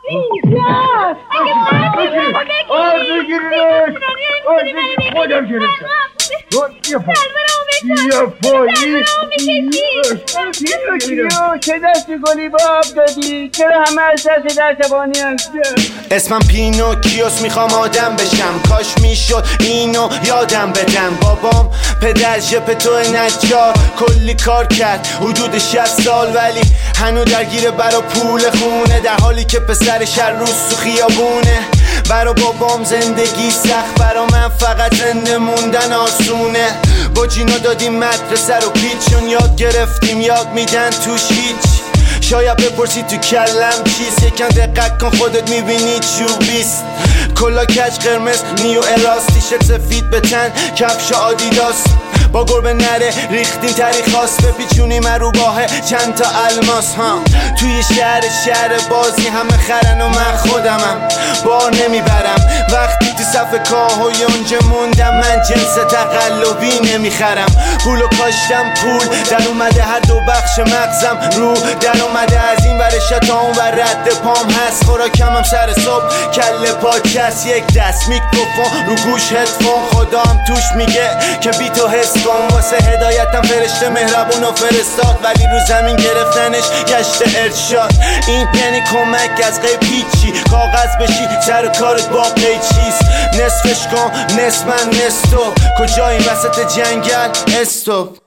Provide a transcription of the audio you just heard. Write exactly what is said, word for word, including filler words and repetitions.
اینجا آه بگیرینش خودم گرفتم یه پا یه پایی چه دست گلی با آب دادی؟ چرا همه از دست دست بانی هست؟ اسمم پینوکیوس، میخوام آدم بشم. کاش میشد اینو یادم بدم. بابام پدر ژپ تو نجار کلی کار کرد حدود شصت سال، ولی هنو درگیره برا پول خونه، در حالی که پسرش هر روز تو خیابونه. برا بابام زندگی سخت، برا من فقط زنده موندن آسونه. با جینا دادیم مدرسه رو پیچ، چون یاد گرفتیم یاد میدن توش هیچ. شاید بپرسی تو کلم چیست، یکم دقت کن خودت میبینی چوبیست. کلا کج قرمز نیو الاست، تیشرت سفید به تن کفش آدیداس. با گربه نره ریختیم تاریخاست، بپیچونیم رو باه چند تا الماس ها. توی شهر شهر بازی همه خرن و من خودمم بار نمیبرم. وقتی تو صف کاه و یونجه موندم من جنس تقلبی نمیخرم. پولو کاشتم پول در اومده، هر دو بخش مغزم رو در اومده. از این ورش تا اون ور رد پام هست، خوراکم هم سر صبح کله پادکست. یک دست میکروفون رو گوش هدفون، خدام توش میگه که بی تو حس کن. واسه هدایتم فرشته مهربون و فرستاد، ولی رو زمین گرفتنش گشت ارشاد. این یعنی کمک از غیب هیچی، کاغذ بشی سر کارت با قیچیست. نصفش کن نصف من نصف تو، کجایی وسط جنگل استوب.